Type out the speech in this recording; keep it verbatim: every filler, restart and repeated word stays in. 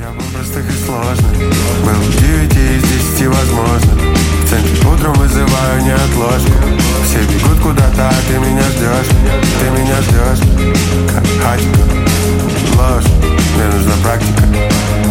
Я был простых и сложных, был девяти из десяти возможно. В центре утром вызываю неотложку. Все бегут куда-то, а ты меня ждешь, ты меня ждешь. Как хатика, ложь, мне нужна практика.